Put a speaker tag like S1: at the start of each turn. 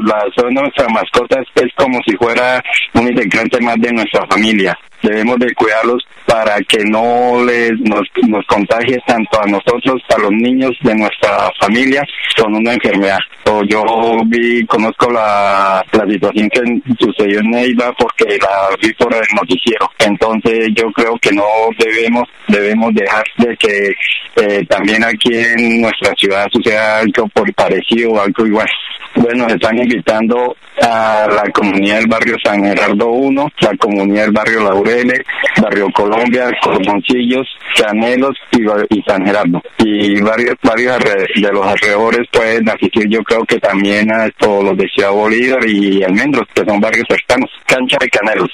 S1: son nuestras mascotas, es como si fuera un integrante más de nuestra familia. Debemos de cuidarlos para que no nos contagie tanto a nosotros, a los niños de nuestra familia, con una enfermedad. Yo conozco la situación que sucedió en Neiva porque la vi por el noticiero. Entonces yo creo que no debemos dejar de que también aquí en nuestra ciudad suceda algo por parecido o algo igual. Bueno, están invitando a la comunidad del barrio San Gerardo 1, la comunidad del barrio Laureles, barrio Colombia, Cordoncillos, Canelos y San Gerardo. Y varios de los alrededores pueden asistir, yo creo que también a todos los de Ciudad Bolívar y Almendros, que son barrios cercanos. Cancha de Canelos.